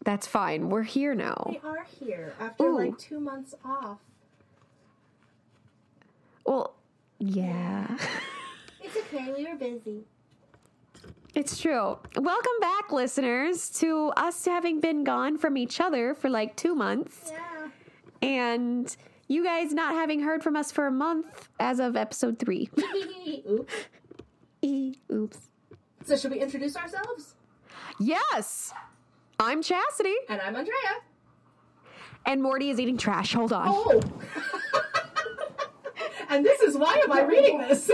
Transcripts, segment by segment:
That's fine. We're here now. We are here after like 2 months off. Well, yeah. It's okay. We were busy. It's true. Welcome back, listeners, to us having been gone from each other for like 2 months. Yeah. And you guys not having heard from us for a month as of episode 3. Oops. Oops. So should we introduce ourselves? Yes. I'm Chastity. And I'm Andrea. And Morty is eating trash. Hold on. Oh. And this is why am I reading this?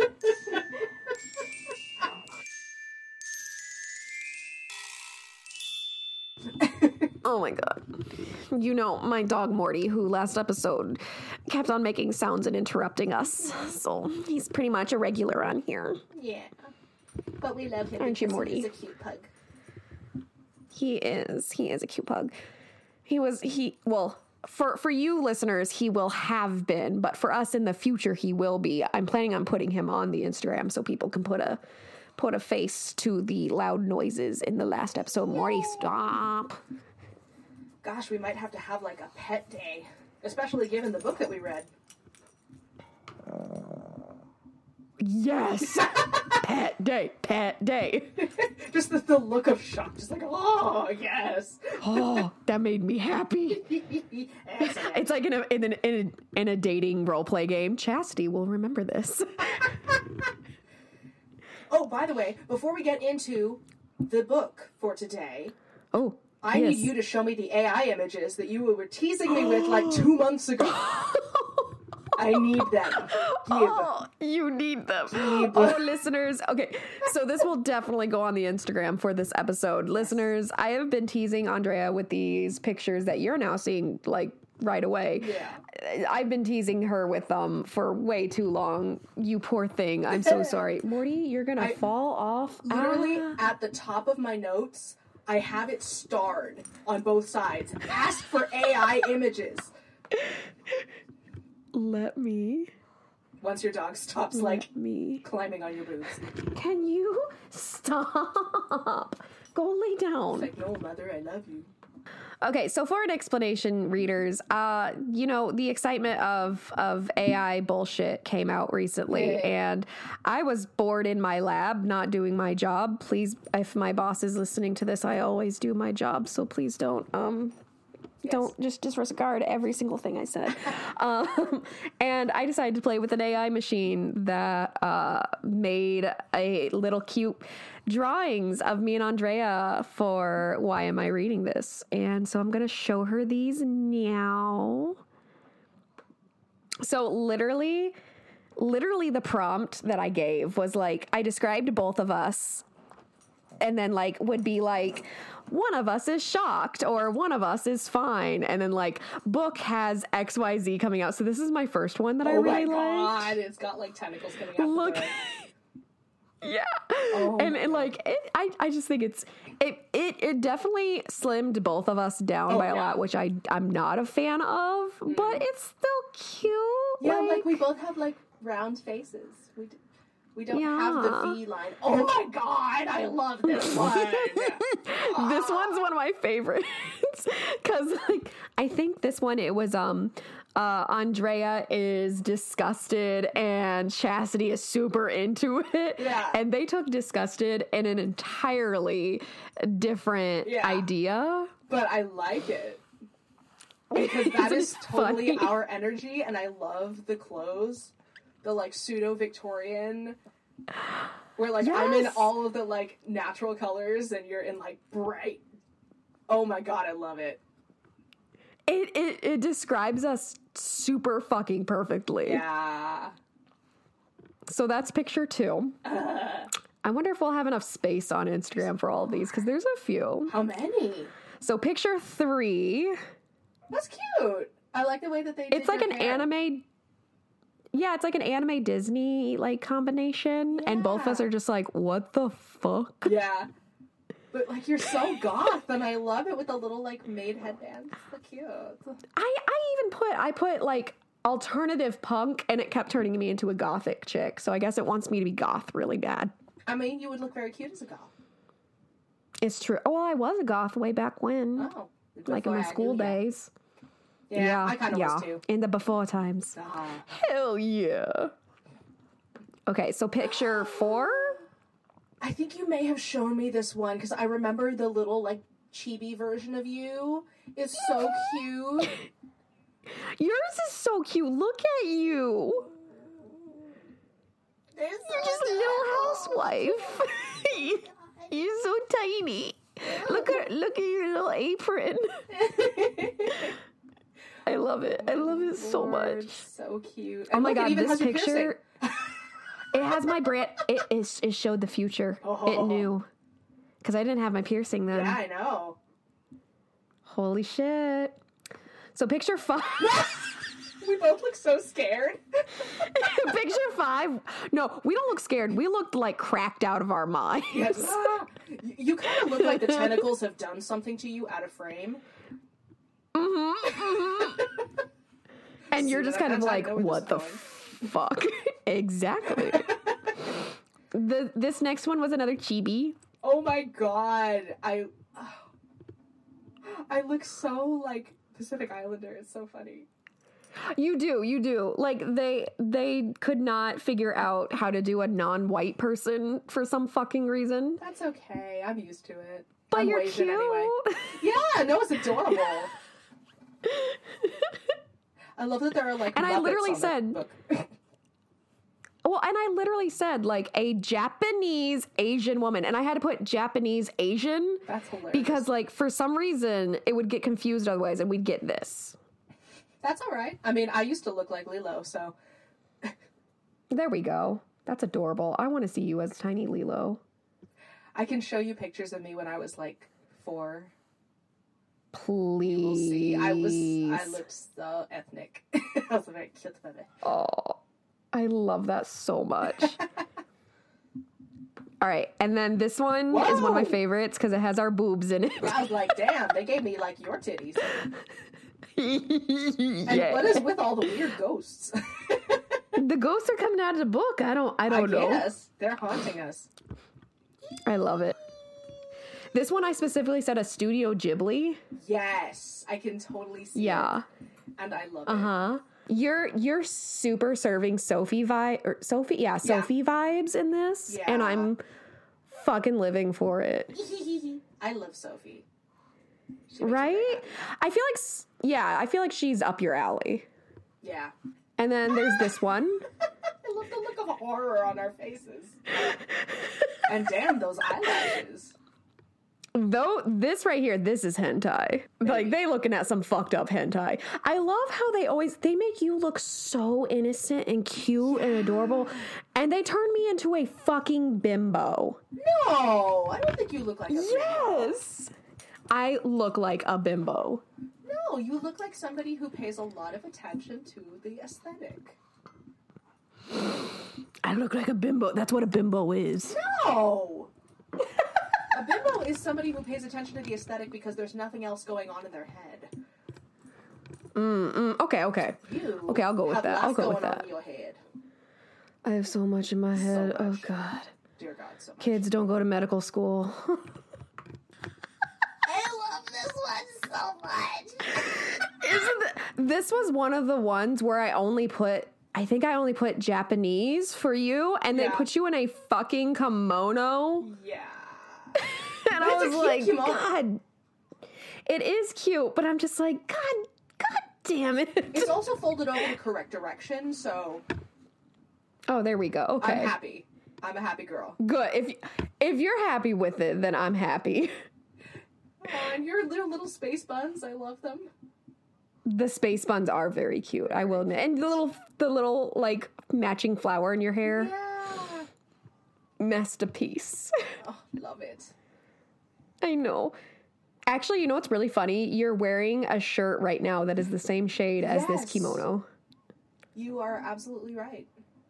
Oh my god. You know, my dog Morty, who last episode kept on making sounds and interrupting us. So he's pretty much a regular on here. Yeah. But we love him. Aren't you, because Morty? He's a cute pug. He is. He is a cute pug. Well, for you listeners, he will have been, but for us in the future, he will be. I'm planning on putting him on the Instagram so people can put a face to the loud noises in the last episode. Morty, stop. Gosh, we might have to have like a pet day, especially given the book that we read. Yes. Pet day. Just the look of shock, just like, oh, yes. Oh, that made me happy. It's like in a dating role play game. Chastity will remember this. Oh, by the way, before we get into the book for today, I yes. need you to show me the AI images that you were teasing me with like 2 months ago. I need them. Oh, you need them. Oh, listeners. Okay, so this will definitely go on the Instagram for this episode. Listeners, I have been teasing Andrea with these pictures that you're now seeing, like, right away. Yeah. I've been teasing her with them for way too long. You poor thing. I'm so sorry. Morty, you're going to fall off. Literally, at the top of my notes, I have it starred on both sides. Ask for AI images. Let me. Once your dog stops, climbing on your boobs. Can you stop? Go lay down. It's like, no, mother, I love you. Okay, so for an explanation, readers, the excitement of AI bullshit came out recently, and I was bored in my lab, not doing my job. Please, if my boss is listening to this, I always do my job, so please don't just disregard every single thing I said. And I decided to play with an AI machine that made a little cute drawings of me and Andrea for Why Am I Reading This? And so I'm going to show her these now. So literally the prompt that I gave was like, I described both of us and then would be like, one of us is shocked or one of us is fine. And then book has XYZ coming out. So this is my first one that I really liked. Oh my God, it's got tentacles coming out. Look. Yeah. Oh, and I just think it definitely slimmed both of us down by a lot, which I'm not a fan of, but it's still cute. Yeah, we both have round faces. We don't have the V line. Oh my God, I love this one. This one's one of my favorites because I think this one, it was Andrea is disgusted and Chastity is super into it. Yeah. And they took disgusted in an entirely different idea. But I like it. Because that is totally our energy, and I love the clothes. The pseudo-Victorian, where I'm in all of the natural colors and you're in bright. Oh my God, I love it. It describes us super fucking perfectly. Yeah. So that's picture 2. I wonder if we'll have enough space on Instagram for all of these, because there's a few. How many? So picture 3. That's cute. I like the way that they did It's like an hair. anime. Yeah, it's like an anime Disney combination, and both of us are just what the fuck? Yeah. But you're so goth, and I love it with the little maid headbands. So cute. I put alternative punk, and it kept turning me into a gothic chick. So I guess it wants me to be goth really bad. I mean, you would look very cute as a goth. It's true. Oh, well, I was a goth way back when. Oh. Like in my school days. Yeah, I kind of was too. In the before times. Hell yeah. Okay, so picture 4. I think you may have shown me this one because I remember the little like chibi version of you is so cute. Yours is so cute. Look at you. You're just a little housewife. You're so tiny. Look at your little apron. I love it. I love it so much. So cute. And oh my god, this picture. It has my brand. It showed the future. It knew. Because I didn't have my piercing then. Yeah, I know. Holy shit. So picture 5. We both look so scared. Picture 5. No, we don't look scared. We looked like cracked out of our minds. Yes. You kind of look like the tentacles have done something to you out of frame. And you're just kind of like, what the fuck? Exactly. This next one was another chibi. Oh my god. I look so like Pacific Islander. It's so funny. You do. Like they could not figure out how to do a non-white person for some fucking reason. That's okay. I'm used to it. But I'm you're Asian cute. Anyway. Yeah, no, it's adorable. I love that there are like. And Muppets I literally on the said. book. Well, and I literally said, like, a Japanese Asian woman. And I had to put Japanese Asian. That's hilarious. Because, like, for some reason, it would get confused otherwise, and we'd get this. That's all right. I mean, I used to look like Lilo, so. There we go. That's adorable. I want to see you as tiny Lilo. I can show you pictures of me when I was, like, 4. Please. You will see. I looked so ethnic. I was a very cute baby. Oh. I love that so much. All right, and then this one is one of my favorites because it has our boobs in it. I was like, damn, they gave me, like, your titties. Yeah. And what is with all the weird ghosts? The ghosts are coming out of the book. I don't know. Yes, they're haunting us. I love it. This one I specifically said a Studio Ghibli. Yes, I can totally see it. And I love it. You're super serving Sophie vibes in this, and I'm fucking living for it. I love Sophie. Right? I feel like she's up your alley. Yeah. And then there's this one. I love the look of horror on our faces. And damn, those eyelashes. Though this right here, this is hentai. Like they looking at some fucked up hentai. I love how they make you look so innocent and cute and adorable, and they turn me into a fucking bimbo. No, I don't think you look like a bimbo. Yes, I look like a bimbo. No, you look like somebody who pays a lot of attention to the aesthetic. I look like a bimbo. That's what a bimbo is. No. A bimbo is somebody who pays attention to the aesthetic because there's nothing else going on in their head. Okay. Okay, I'll go with that. I'll go with that. In your head. I have so much in my head. So much. Oh, God. Dear God, so much. Kids, don't go to medical school. I love this one so much. This was one of the ones where I think I only put Japanese for you, and they put you in a fucking kimono. Yeah. And I was like, kimono. God, it is cute, but I'm just like, God damn it. It's also folded over the correct direction, so. Oh, there we go. Okay. I'm happy. I'm a happy girl. Good. If you're happy with it, then I'm happy. Oh, and your little space buns, I love them. The space buns are very cute, I will admit. And the little like matching flower in your hair. Yeah. Masterpiece. Oh, love it. I know. Actually, you know what's really funny? You're wearing a shirt right now that is the same shade as this kimono. You are absolutely right.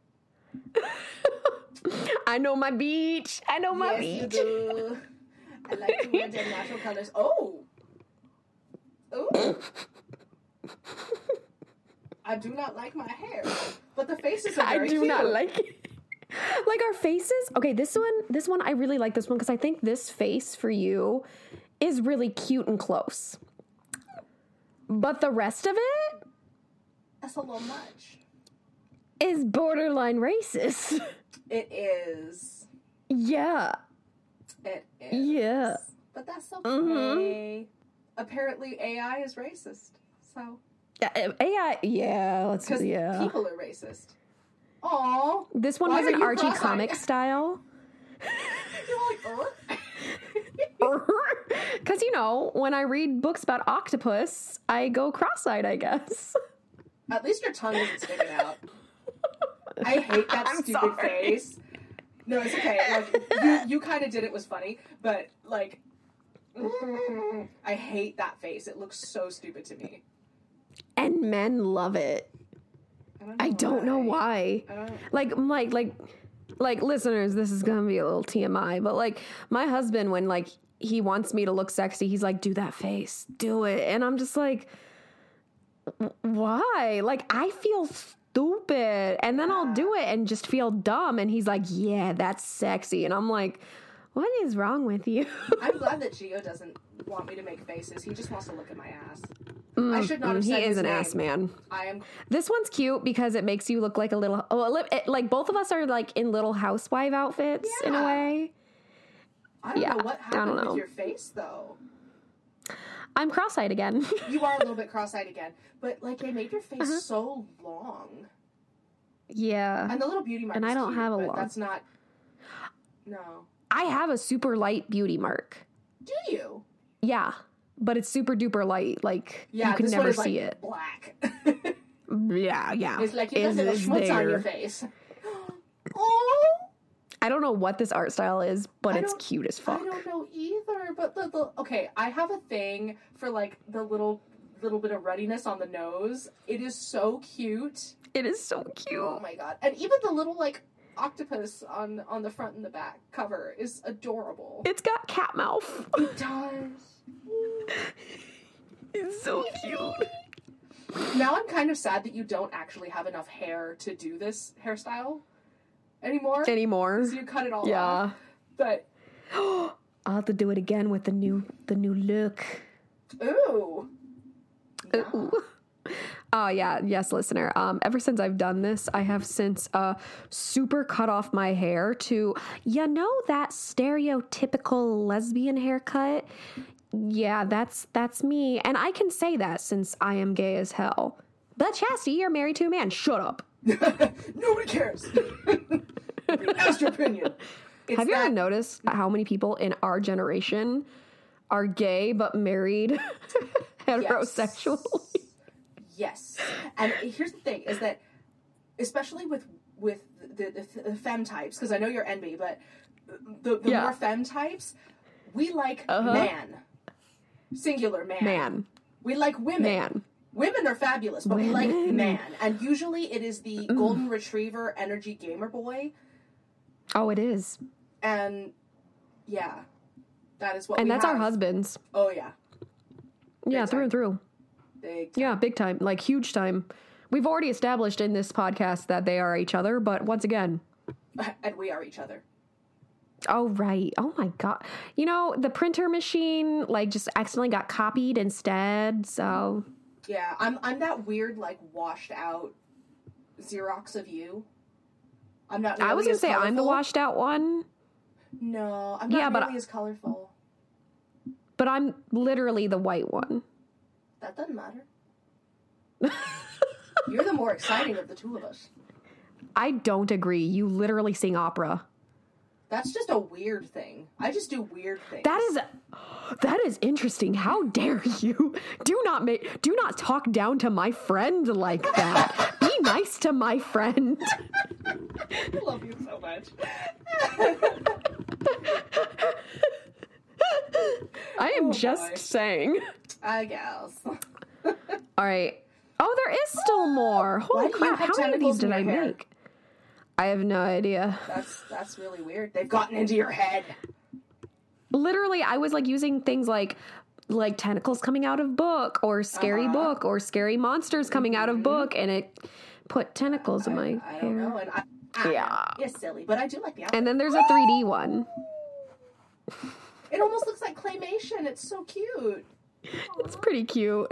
I know my beach. I know my beach. You do. I like to wear their natural colors. Oh! I do not like my hair. But the faces are very cute. I do not like it. Like our faces. Okay, this one, I really like this one because I think this face for you is really cute and close. But the rest of it That's a little much. is borderline racist. It is. Yeah. It is. Yeah. But that's okay. Apparently AI is racist. So. AI, yeah, let's Because people are racist. Aww. This one has an Archie comic style. You're like, Because, when I read books about octopus, I go cross-eyed, I guess. At least your tongue isn't sticking out. I hate that stupid face. No, it's okay. Like, you kind of did it was funny, but, like, I hate that face. It looks so stupid to me. And men love it. I don't know why. Like listeners, this is gonna be a little TMI, but like my husband, when like he wants me to look sexy, he's like, "Do that face, do it," and I'm just like, "Why?" Like I feel stupid, and then I'll do it and just feel dumb, and he's like, "Yeah, that's sexy," and I'm like, "What is wrong with you?" I'm glad that Gio doesn't want me to make faces. He just wants to look at my ass. I should not have said He is his an name. ass man. I am. This one's cute because it makes you look like a little. Like both of us are like in little housewife outfits in a way. I don't know what happened with your face though. I'm cross-eyed again. You are a little bit cross-eyed again, but like they made your face so long. Yeah, And the little beauty mark. And I don't cute, have a but long. That's not. No. I have a super light beauty mark. Do you? Yeah, but it's super duper light. Like Yeah, you can this never one is, see like, it. Black. Yeah. It's like you got little schmutz on your face. Oh. I don't know what this art style is, but it's cute as fuck. I don't know either, but okay, I have a thing for like the little bit of ruddiness on the nose. It is so cute. It is so cute. Oh my god. And even the little like octopus on the front and the back cover is adorable. It's got cat mouth. It does. It's so cute. Now I'm kind of sad that you don't actually have enough hair to do this hairstyle anymore. So you cut it all off. But I'll have to do it again with the new look. ooh. Yeah. Ooh. Oh, yes, listener. Ever since I've done this, I have since super cut off my hair to, that stereotypical lesbian haircut? Yeah, that's me. And I can say that since I am gay as hell. But Chastity, you're married to a man. Shut up. Nobody cares. Ask your opinion. Have you ever noticed how many people in our generation are gay but married heterosexually? Yes. And here's the thing, is that, especially with the femme types, because I know you're NB, but the more femme types, we like man. Singular man. Man. We like women. Man. Women are fabulous, but we like man. And usually it is the golden retriever energy gamer boy. Oh, it is. And, yeah. That is what and we that's have. our husbands. Oh, yeah. Yeah, through and through. Big time. Yeah, big time. Like, huge time. We've already established in this podcast that they are each other, but once again. And we are each other. Oh, right. Oh, my God. The printer machine, like, just accidentally got copied instead, so. Yeah, I'm that weird, like, washed out Xerox of you. I'm not really I was going to say colorful. I'm the washed out one. No, I'm not really as colorful. But I'm literally the white one. That doesn't matter. You're the more exciting of the two of us. I don't agree. You literally sing opera. That's just a weird thing. I just do weird things. That is interesting. How dare you? Do not talk down to my friend like that. Be nice to my friend. I love you so much. I am just saying. I guess. All right. Oh, there is still more. Holy crap. How many of these did I make? I have no idea. That's really weird. They've gotten into your head. Literally, I was like using things like tentacles coming out of book or scary book or scary monsters coming out of book, and it put tentacles in my hair. I don't know. And Yeah. You're silly, but I do like the outfit. And then there's a 3D one. It almost looks like claymation. It's so cute. It's pretty cute.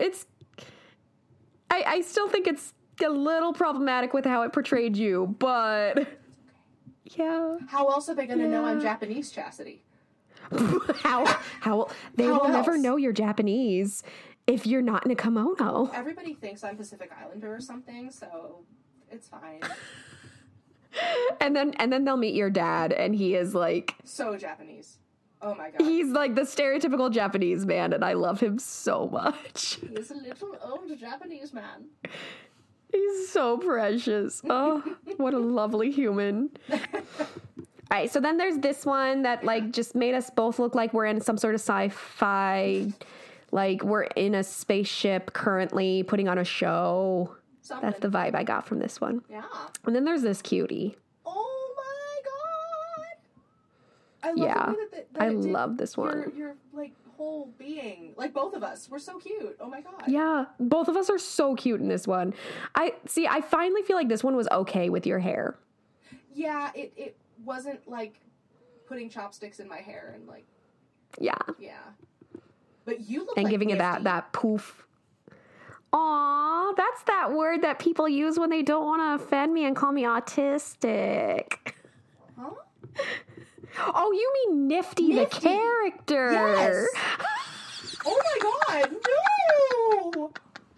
I still think it's a little problematic with how it portrayed you, but yeah. How else are they going to know I'm Japanese, Chastity? How they will never know you're Japanese if you're not in a kimono. Everybody thinks I'm Pacific Islander or something, so it's fine. And then they'll meet your dad, and he is like so Japanese. Oh my god. He's like the stereotypical Japanese man, and I love him so much. He's a little old Japanese man. He's so precious. Oh, what a lovely human. All right, so then there's this one that like just made us both look like we're in some sort of sci-fi, like we're in a spaceship currently putting on a show. Something. That's the vibe I got from this one. Yeah. And then there's this cutie. Oh my god! I love the way that I love this one. Your like whole being, like both of us, we're so cute. Oh my god! Yeah, both of us are so cute in this one. I finally feel like this one was okay with your hair. Yeah, it wasn't like putting chopsticks in my hair and like. Yeah. Yeah. But you look and like giving Nifty. it that poof. Aw, that's that word that people use when they don't want to offend me and call me autistic. Huh? Oh, you mean Nifty the character? Yes. Oh my god, no!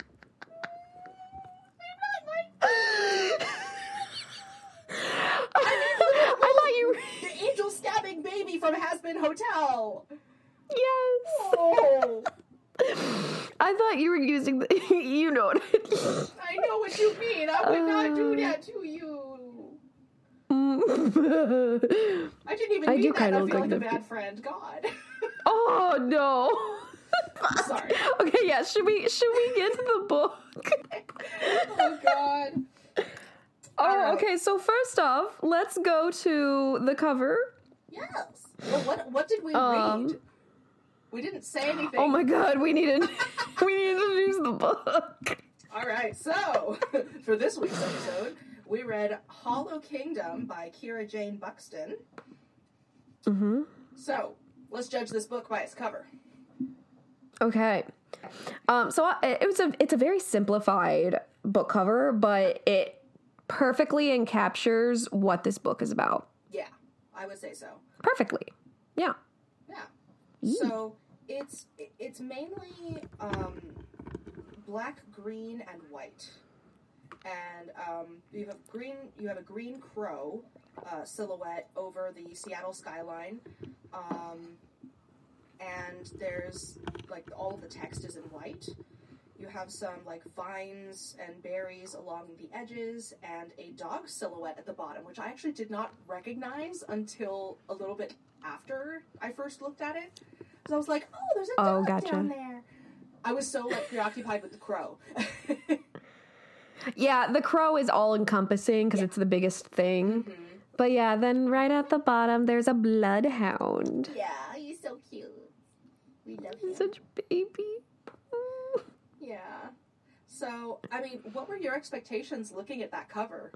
I thought you... The angel stabbing baby from Has-Been Hotel. Yes. Oh. I thought you were using the... You know what I mean. I know what you mean. I would not do that to you. I didn't even mean that. I feel like a bad friend. God. Oh, no. Sorry. Okay, yeah. Should we get to the book? Oh, God. Oh, okay. So first off, let's go to the cover. Yes. Well, what did we read? We didn't say anything. Oh my god, we need to introduce the book. All right, so for this week's episode, we read Hollow Kingdom by Kira Jane Buxton. Mm-hmm. So let's judge this book by its cover. Okay. So it's a very simplified book cover, but it perfectly captures what this book is about. Yeah, I would say so. Perfectly. Yeah. Yeah. So it's mainly black, green, and white, and you have a green crow silhouette over the Seattle skyline, and there's like all of the text is in white. You have some like vines and berries along the edges, and a dog silhouette at the bottom, which I actually did not recognize until a little bit after I first looked at it. So I was like, oh, there's a dog down there. I was so like preoccupied with the crow. Yeah, the crow is all encompassing because it's the biggest thing. Mm-hmm. But yeah, then right at the bottom there's a bloodhound. Yeah, he's so cute. We love him. Such a baby. Yeah. So, I mean, what were your expectations looking at that cover?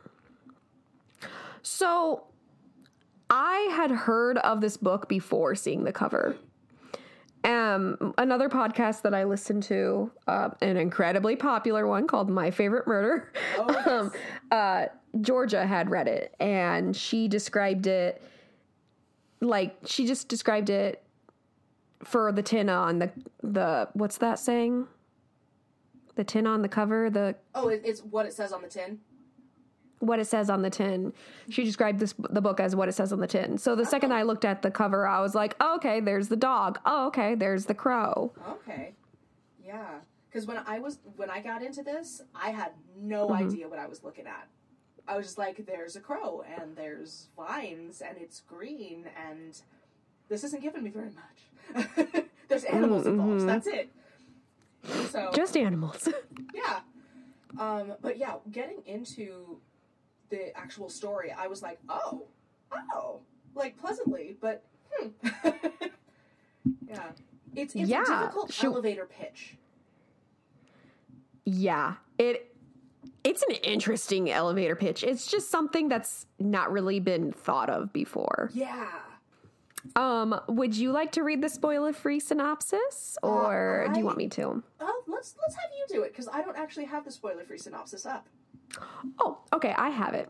So, I had heard of this book before seeing the cover. Another podcast that I listened to, an incredibly popular one called My Favorite Murder, Georgia had read it, and she described it for the tin on the what's that saying? The tin on the cover, it's what it says on the tin? What it says on the tin. She described the book as what it says on the tin. So the second I looked at the cover, I was like, oh, okay, there's the dog. Oh, okay, there's the crow. Okay. Yeah. Because when I got into this, I had no idea what I was looking at. I was just like, there's a crow, and there's vines, and it's green, and this isn't giving me very much. There's animals involved. So that's it. So just animals. Yeah. But yeah, getting into the actual story, I was like, oh, like pleasantly, but yeah, it's a difficult elevator pitch. Yeah, it it's an interesting elevator pitch. It's just something that's not really been thought of before. Yeah. Would you like to read the spoiler-free synopsis, or do you want me to? Let's have you do it, because I don't actually have the spoiler-free synopsis up. Oh, okay, I have it.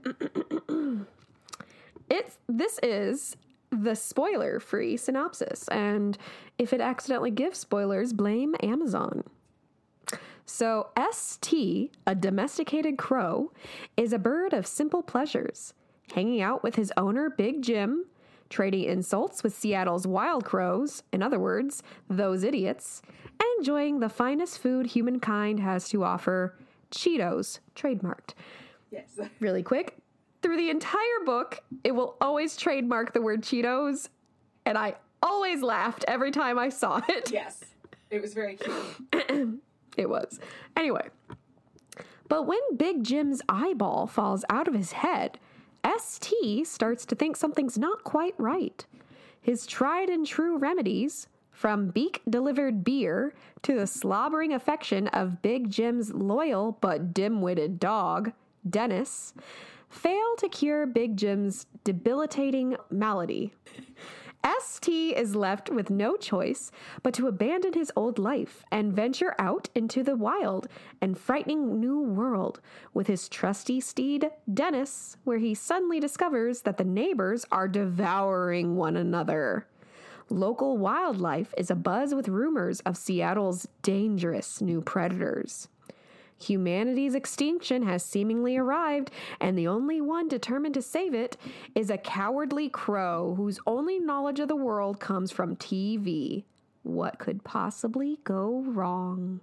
This is the spoiler-free synopsis, and if it accidentally gives spoilers, blame Amazon. So, ST, a domesticated crow, is a bird of simple pleasures, hanging out with his owner, Big Jim, trading insults with Seattle's wild crows, in other words, those idiots, and enjoying the finest food humankind has to offer, Cheetos, trademarked. Yes. Really quick, through the entire book, it will always trademark the word Cheetos, and I always laughed every time I saw it. Yes. It was very cute. It was. Anyway. But when Big Jim's eyeball falls out of his head, ST starts to think something's not quite right. His tried and true remedies, from beak-delivered beer to the slobbering affection of Big Jim's loyal but dim-witted dog, Dennis, fail to cure Big Jim's debilitating malady. ST is left with no choice but to abandon his old life and venture out into the wild and frightening new world with his trusty steed, Dennis, where he suddenly discovers that the neighbors are devouring one another. Local wildlife is abuzz with rumors of Seattle's dangerous new predators. Humanity's extinction has seemingly arrived, and the only one determined to save it is a cowardly crow whose only knowledge of the world comes from TV. What could possibly go wrong?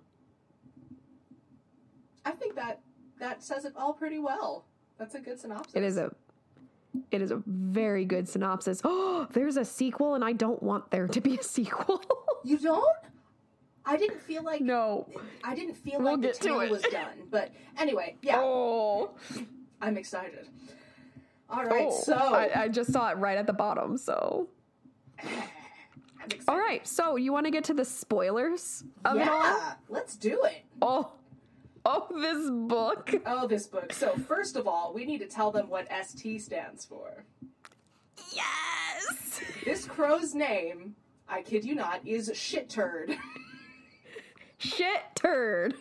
I think that says it all pretty well. That's a good synopsis. It is a very good synopsis. Oh, there's a sequel, and I don't want there to be a sequel. You don't? I didn't feel like no. I didn't feel like the tale was done. But anyway, yeah. Oh. I'm excited. All right, so I just saw it right at the bottom, so I'm excited. all right, so you want to get to the spoilers of it all? Yeah, let's do it. This book. Oh, this book. So first of all, we need to tell them what ST stands for. Yes. This crow's name, I kid you not, is Shit Turd. Shit Turd.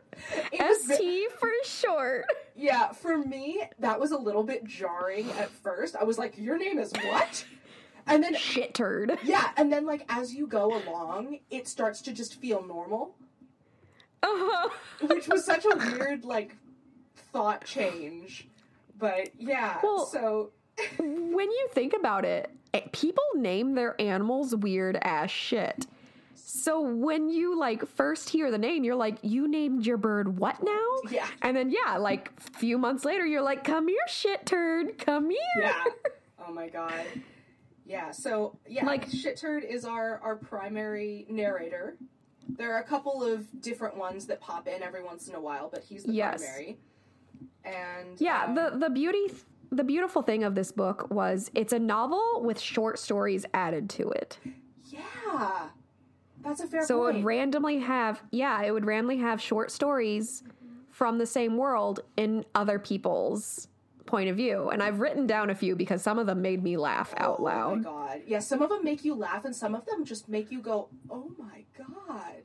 ST for short. Yeah, for me, that was a little bit jarring at first. I was like, your name is what? And then Shit Turd. Yeah, and then like as you go along, it starts to just feel normal. Uh-huh. Which was such a weird like thought change. But yeah, well, so when you think about it, people name their animals weird ass shit. So when you like first hear the name, you're like, you named your bird what now? Yeah. And then like a few months later, you're like, come here, Shit Turd, come here. Yeah. Oh my god. Yeah. So yeah, like Shit Turd is our primary narrator. There are a couple of different ones that pop in every once in a while, but he's the primary. And yeah, the beautiful thing of this book was it's a novel with short stories added to it. Yeah. That's a fair point. So it would randomly have short stories from the same world in other people's point of view. And I've written down a few because some of them made me laugh out loud. Oh my god. Yeah, some of them make you laugh and some of them just make you go, oh my god.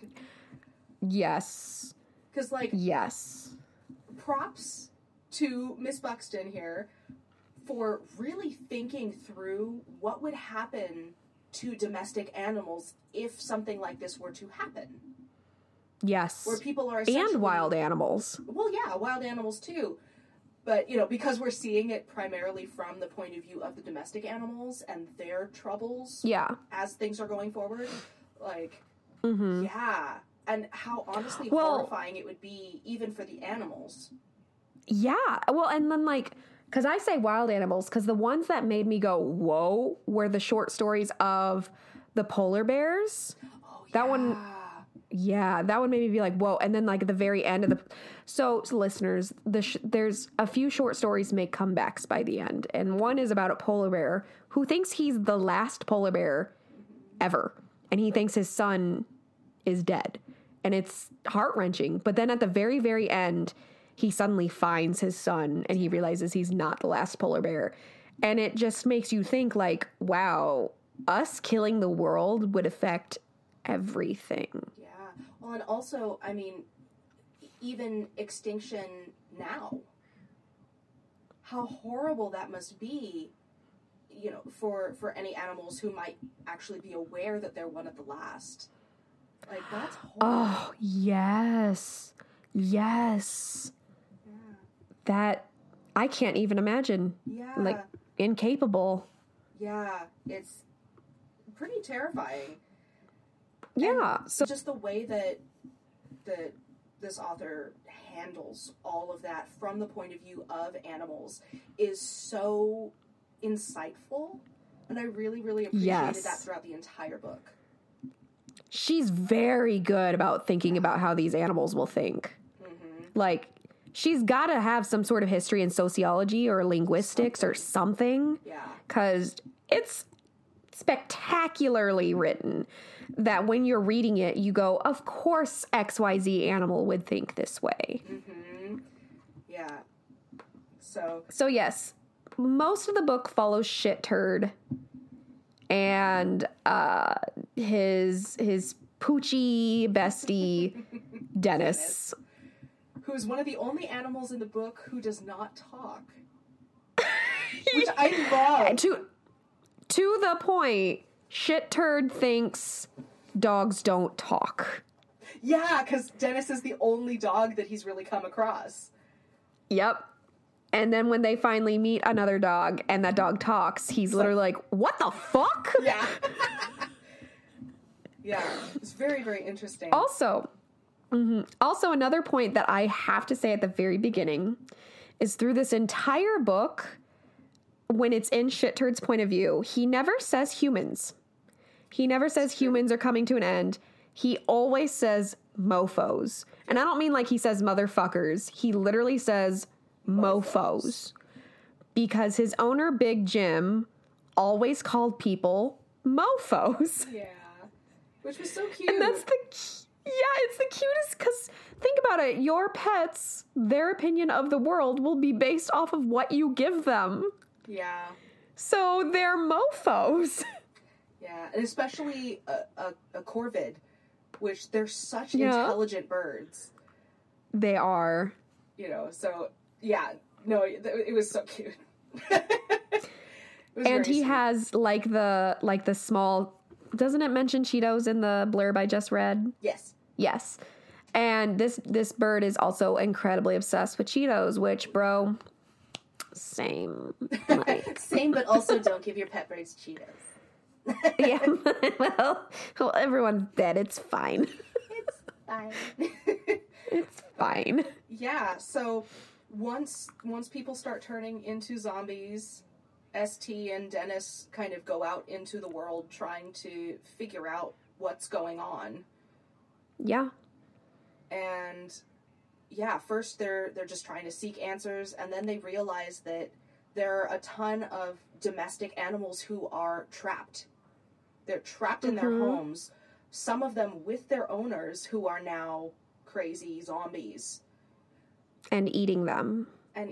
Yes. Because like... Yes. Props to Miss Buxton here for really thinking through what would happen to domestic animals if something like this were to happen. Yes. Where people are and wild animals. Well, yeah, wild animals too. But, you know, because we're seeing it primarily from the point of view of the domestic animals and their troubles as things are going forward, like, yeah. And how honestly horrifying it would be even for the animals. Yeah. Well, and then, like, because I say wild animals, because the ones that made me go, whoa, were the short stories of the polar bears. Oh, yeah. That one... Yeah, that one made me be like, whoa. And then, like, at the very end of the... So, listeners, there's a few short stories make comebacks by the end. And one is about a polar bear who thinks he's the last polar bear ever. And he thinks his son is dead. And it's heart-wrenching. But then at the very, very end, he suddenly finds his son and he realizes he's not the last polar bear. And it just makes you think like, wow, us killing the world would affect everything. Yeah. Well, and also, I mean, even extinction now, how horrible that must be, you know, for any animals who might actually be aware that they're one of the last. Like, that's horrible. Oh, yes. Yes. Yeah. That, I can't even imagine. Yeah. Like, incapable. Yeah. It's pretty terrifying. Yeah. And so just the way that this author handles all of that from the point of view of animals is so insightful. And I really, really appreciated that throughout the entire book. she's very good about thinking about how these animals will think. Mm-hmm. Like, she's got to have some sort of history in sociology or linguistics or something. Yeah. Because it's spectacularly written that when you're reading it, you go, of course XYZ animal would think this way. Mm-hmm. Yeah. So yes, most of the book follows Shit Turd and his poochy bestie Dennis, who's one of the only animals in the book who does not talk, which I love. To the point, Shit Turd thinks dogs don't talk. Yeah, because Dennis is the only dog that he's really come across. Yep. And then when they finally meet another dog and that dog talks, he's literally like, what the fuck? Yeah. Yeah. It's very, very interesting. Also, another point that I have to say at the very beginning is through this entire book, when it's in Shit Turd's point of view, he never says humans. He never says humans are coming to an end. He always says mofos. And I don't mean like he says motherfuckers. He literally says mofos. Because his owner, Big Jim, always called people mofos. Yeah. Which was so cute. And that's it's the cutest, because think about it. Your pets, their opinion of the world will be based off of what you give them. Yeah. So they're mofos. Yeah, and especially a corvid, which they're such intelligent birds. They are. You know, so, yeah. No, it was so cute. And he has, like the small... Doesn't it mention Cheetos in the blurb I just read? Yes. Yes. And this bird is also incredibly obsessed with Cheetos, which, bro, same. Like. Same, but also don't give your pet birds Cheetos. Yeah. well, everyone's dead. It's fine. It's fine. It's fine. Yeah, so once people start turning into zombies, ST and Dennis kind of go out into the world trying to figure out what's going on. Yeah. And yeah, first they're just trying to seek answers, and then they realize that there are a ton of domestic animals who are trapped. They're trapped in their homes, some of them with their owners who are now crazy zombies. And eating them.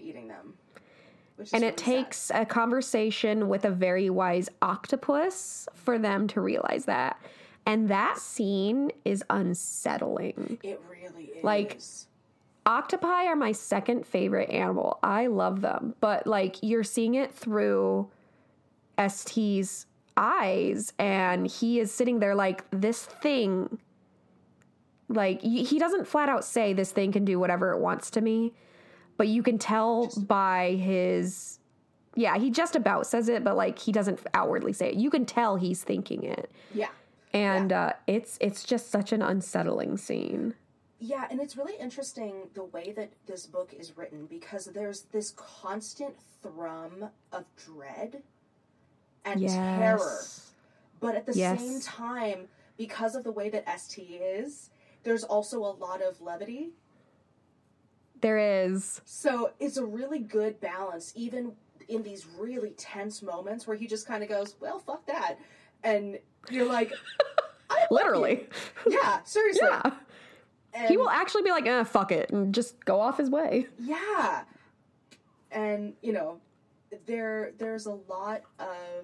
And it takes a conversation with a very wise octopus for them to realize that. And that scene is unsettling. It really is. Like, octopi are my second favorite animal. I love them. But, like, you're seeing it through ST's eyes, and he is sitting there like, this thing... Like, he doesn't flat out say this thing can do whatever it wants to me, but you can tell by his... Yeah, he just about says it, but, like, he doesn't outwardly say it. You can tell he's thinking it. Yeah. And it's just such an unsettling scene. Yeah, and it's really interesting the way that this book is written, because there's this constant thrum of dread and terror. But at the same time, because of the way that ST is, there's also a lot of levity. There is. So it's a really good balance, even in these really tense moments where he just kind of goes, well, fuck that. And you're like... Literally. Yeah, seriously. Yeah. He will actually be like, fuck it, and just go off his way. Yeah. And, you know, there's a lot of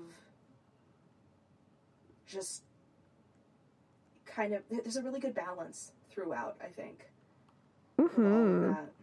just kind of, there's a really good balance throughout, I think. Mm-hmm. All of that.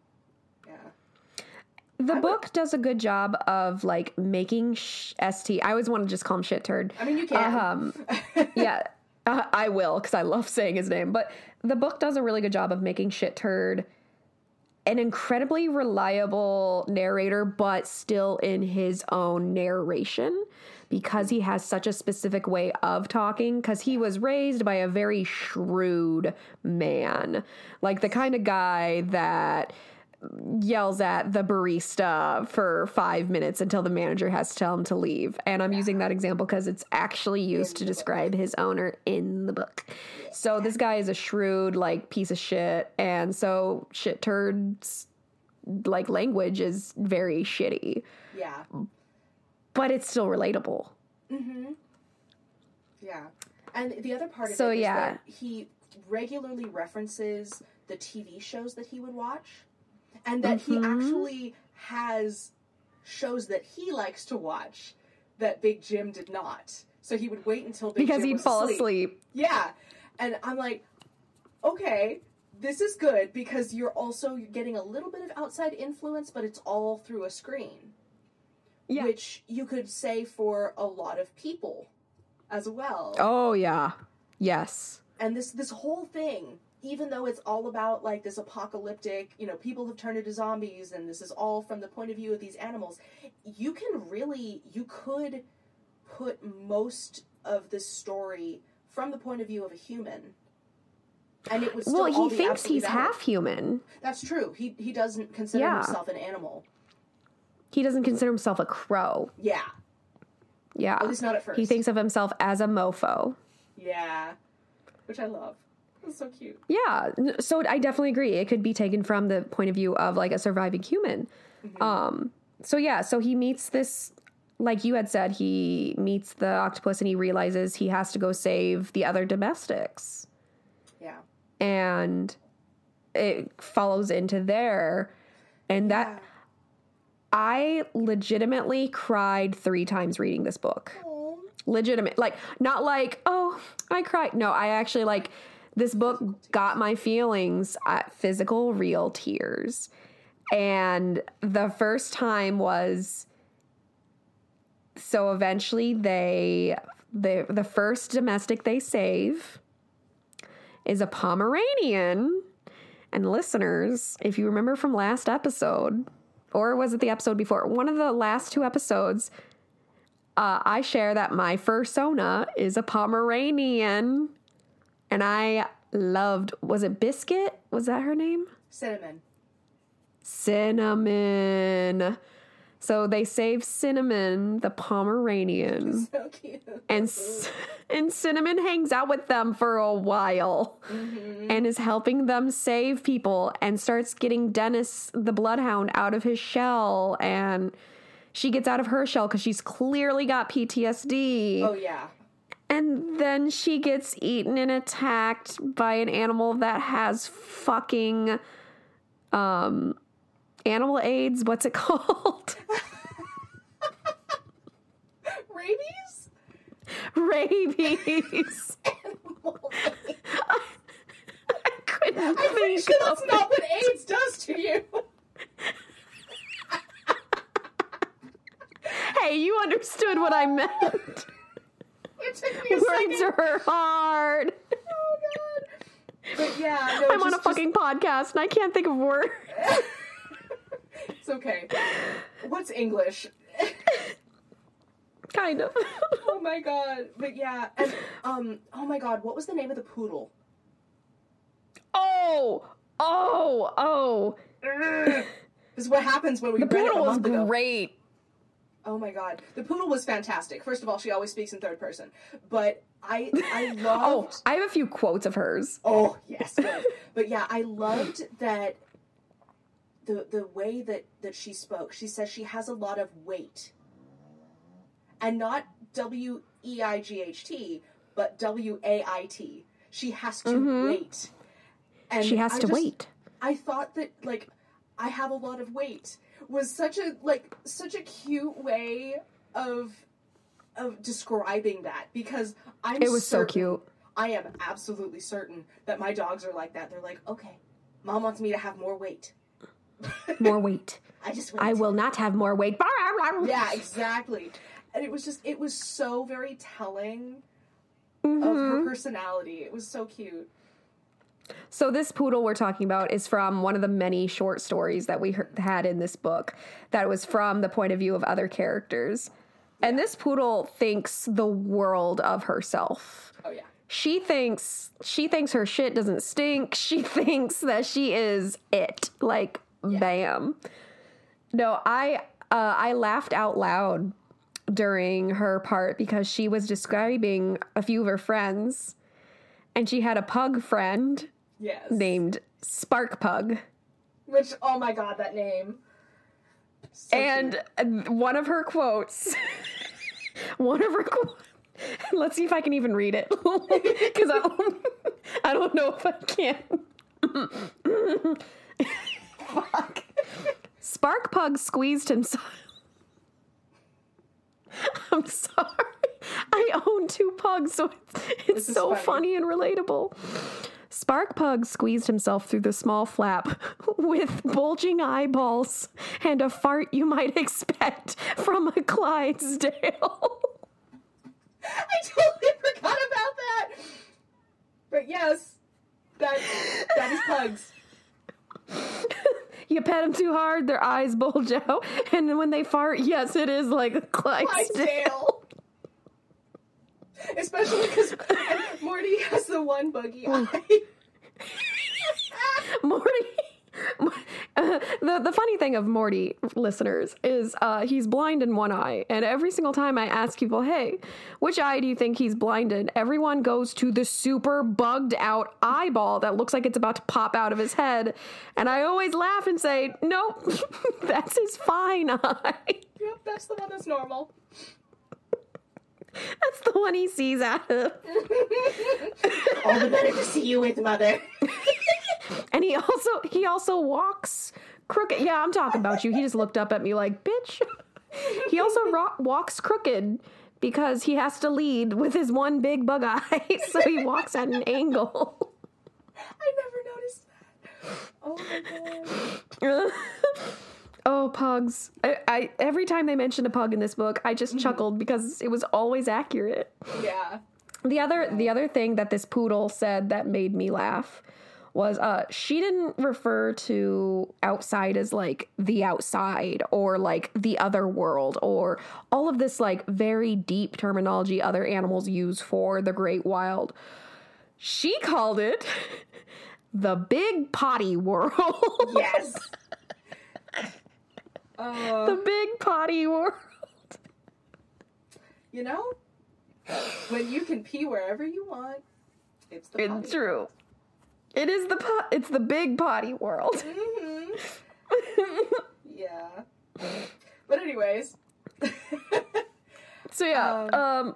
Yeah. The book does a good job of, like, making ST... I always want to just call him Shit Turd. I mean, you can. Yeah, I will, because I love saying his name. But the book does a really good job of making Shit Turd an incredibly reliable narrator, but still in his own narration, because he has such a specific way of talking, because he was raised by a very shrewd man. Like, the kind of guy that yells at the barista for 5 minutes until the manager has to tell him to leave. And I'm using that example because it's actually used to describe his owner in the book. So this guy is a shrewd, like, piece of shit. And so Shit Turd's, like, language is very shitty. Yeah. But it's still relatable. Mm-hmm. Yeah. And the other part of So, it is yeah. that he regularly references the TV shows that he would watch. And that he actually has shows that he likes to watch that Big Jim did not. So he would wait until Big Jim was Because he'd fall asleep. Yeah. And I'm like, okay, this is good because you're also getting a little bit of outside influence, but it's all through a screen. Yeah. Which you could say for a lot of people as well. Oh, yeah. Yes. And this whole thing, even though it's all about, like, this apocalyptic, you know, people have turned into zombies, and this is all from the point of view of these animals, you could put most of this story from the point of view of a human. And it would still Well, all he be thinks absolutely he's valid. half human. That's true. He doesn't consider himself an animal. He doesn't consider himself a crow. Yeah. Yeah. At least not at first. He thinks of himself as a mofo. Yeah. Which I love. That's so cute. Yeah. So I definitely agree. It could be taken from the point of view of, like, a surviving human. Mm-hmm. So yeah, so he meets this, like you had said, he meets the octopus and he realizes he has to go save the other domestics. Yeah. And it follows into there. And that, I legitimately cried 3 times reading this book. Aww. Legitimate. Like, not like, oh, I cried. No, I actually, like, this book got my feelings at physical, real tears. And the first time was, so eventually the first domestic they save is a Pomeranian. And listeners, if you remember from last episode, or was it the episode before? One of the last 2 episodes, I share that my fursona is a Pomeranian. And I loved, was it Biscuit? Was that her name? Cinnamon. So they save Cinnamon, the Pomeranian. So cute. And Cinnamon hangs out with them for a while and is helping them save people and starts getting Dennis, the bloodhound, out of his shell. And she gets out of her shell because she's clearly got PTSD. Oh, yeah. And then she gets eaten and attacked by an animal that has fucking animal AIDS. What's it called? Rabies? Rabies. Animal AIDS. I couldn't I'm pretty think sure of that's not it. what AIDS does to you. Hey, you understood what I meant. It took me a Words second. are hard. Oh, God. But yeah, no, I'm on a fucking podcast and I can't think of words. It's okay. What's English? Kind of. Oh my god. But yeah, and oh my god, what was the name of the poodle? This is what happens when we The read it poodle a was month ago. great. Oh my god. The poodle was fantastic. First of all, she always speaks in third person. But I loved I have a few quotes of hers. Oh, yes, good. But yeah, I loved that the way that she spoke. She says she has a lot of weight. And not WEIGHT, but WAIT. She has to wait. And she has to wait. I thought that, like, I have a lot of weight was such a cute way of describing that, because it was so cute. I am absolutely certain that my dogs are like that. They're like, okay, Mom wants me to have more weight. More weight. I will not have more weight. Yeah, exactly. And it was so very telling of her personality. It was so cute. So this poodle we're talking about is from one of the many short stories that we had in this book that was from the point of view of other characters. And this poodle thinks the world of herself. Oh, yeah. She thinks her shit doesn't stink. She thinks that she is it. Like, bam. No, I laughed out loud during her part because she was describing a few of her friends. And she had a pug friend named Spark Pug. Which, oh my god, that name. So and cute. One of her quotes, let's see if I can even read it. Because I don't know if I can. Fuck. Spark Pug squeezed himself. I'm sorry. I own 2 pugs, so it's so funny and relatable. Spark Pug squeezed himself through the small flap with bulging eyeballs and a fart you might expect from a Clydesdale. I totally forgot about that. But yes, that is pugs. You pet them too hard, their eyes bulge out, and when they fart, yes, it is like a Clydesdale. Especially because Morty has the one buggy eye. Morty. The funny thing of Morty, listeners, is he's blind in one eye. And every single time I ask people, hey, which eye do you think he's blind in? Everyone goes to the super bugged out eyeball that looks like it's about to pop out of his head. And I always laugh and say, nope, that's his fine eye. Yep, that's the one that's normal. That's the one he sees out of. All the better to see you with, Mother. And he also walks crooked. Yeah, I'm talking about you. He just looked up at me like, bitch. He also walks crooked because he has to lead with his one big bug eye. So he walks at an angle. I never noticed that. Oh my god. Oh, pugs. I every time they mentioned a pug in this book, I just chuckled because it was always accurate. Yeah. The other thing that this poodle said that made me laugh was she didn't refer to outside as like the outside or like the other world or all of this like very deep terminology other animals use for the great wild. She called it the big potty world. Yes. The big potty world. You know, when you can pee wherever you want, it's the potty. It's true. It is it's the big potty world. Mm-hmm. Yeah. But anyways. So yeah,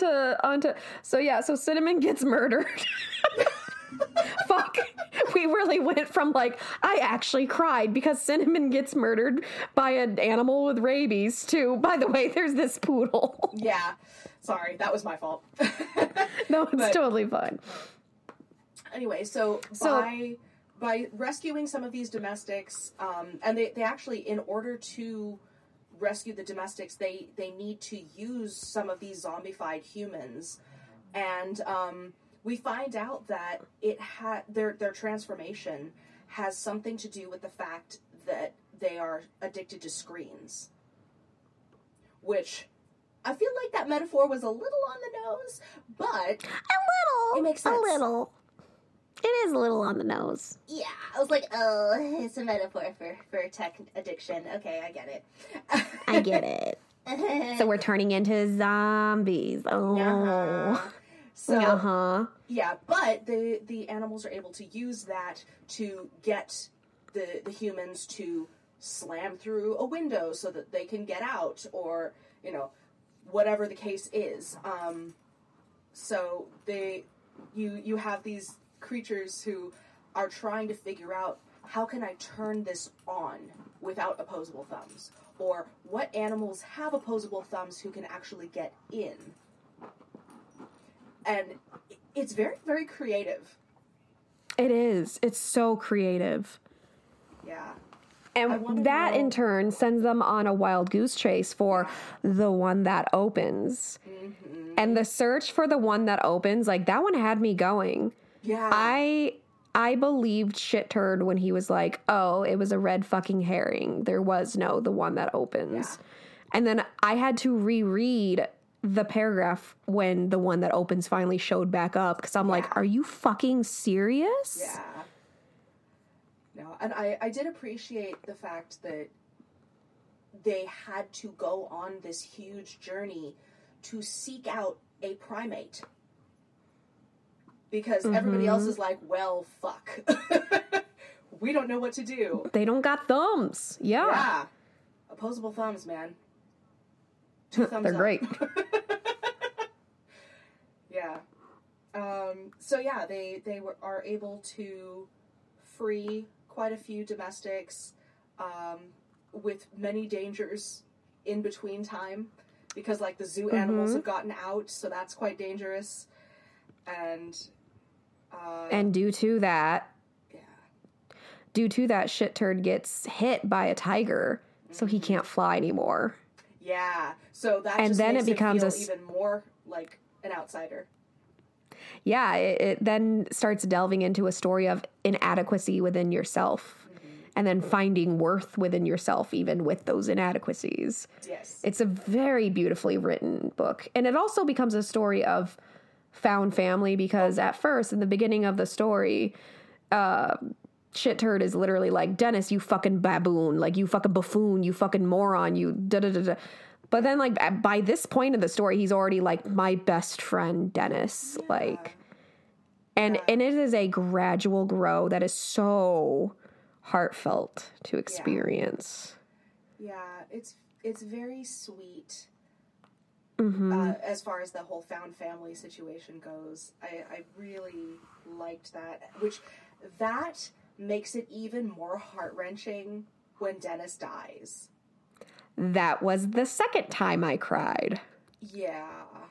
so Cinnamon gets murdered. Fuck. We really went from like, I actually cried because Cinnamon gets murdered by an animal with rabies to, by the way, there's this poodle. Yeah. Sorry, that was my fault. No, it's totally fine. Anyway, so by rescuing some of these domestics, and they actually, in order to rescue the domestics, they need to use some of these zombified humans. And we find out that their transformation has something to do with the fact that they are addicted to screens. Which, I feel like that metaphor was a little on the nose, but it makes sense. A little. It is a little on the nose. Yeah, I was like, oh, it's a metaphor for tech addiction. Okay, I get it. I get it. So we're turning into zombies. Oh. Uh-huh. So, yeah, but the animals are able to use that to get the humans to slam through a window so that they can get out, or, you know, whatever the case is. So you have these creatures who are trying to figure out, how can I turn this on without opposable thumbs? Or what animals have opposable thumbs who can actually get in? And it's very, very creative. It is. It's so creative. Yeah. And that in turn sends them on a wild goose chase for the one that opens. Mm-hmm. And the search for the one that opens, like, that one had me going. Yeah. I believed Shit Turd when he was like, oh, it was a red fucking herring. There was no the one that opens. Yeah. And then I had to reread the paragraph when the one that opens finally showed back up, because I'm like, are you fucking serious? Yeah. No, and I did appreciate the fact that they had to go on this huge journey to seek out a primate. Because everybody else is like, well, fuck. We don't know what to do. They don't got thumbs. Yeah. Opposable thumbs, man. 2 thumbs They're up. great. Yeah. So yeah, they are able to free quite a few domestics, with many dangers in between time, because like the zoo animals have gotten out, so that's quite dangerous. And due to that, Shit Turd gets hit by a tiger, so he can't fly anymore. Yeah, so that and just then makes it becomes him feel even more like an outsider. Yeah, it then starts delving into a story of inadequacy within yourself, and then finding worth within yourself, even with those inadequacies. Yes. It's a very beautifully written book. And it also becomes a story of found family, because at first, in the beginning of the story, Shit Turd is literally like, Dennis, you fucking baboon, like, you fucking buffoon, you fucking moron, you da-da-da-da. But then, like, by this point in the story, he's already, like, my best friend, Dennis. Yeah. Like, and it is a gradual grow that is so heartfelt to experience. Yeah, it's very sweet. Mm-hmm. As far as the whole found family situation goes. I really liked that, which that makes it even more heart-wrenching when Dennis dies. That was the second time I cried. Yeah.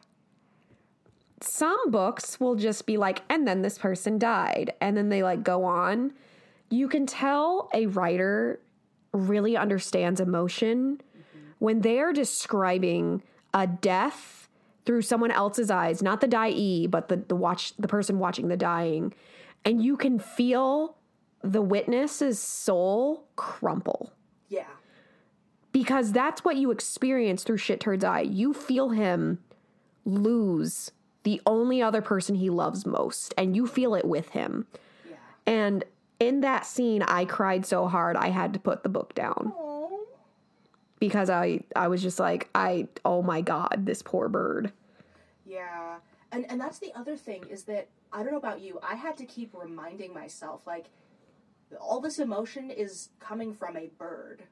Some books will just be like, and then this person died, and then they like go on. You can tell a writer really understands emotion when they are describing a death through someone else's eyes, not the dyee, but the person watching the dying, and you can feel the witness's soul crumple. Yeah. Because that's what you experience through Shit Turd's eye. You feel him lose the only other person he loves most, and you feel it with him. Yeah. And in that scene, I cried so hard I had to put the book down. Aww. Because I was just like, oh my God, this poor bird. Yeah. And that's the other thing, is that, I don't know about you, I had to keep reminding myself, like, all this emotion is coming from a bird.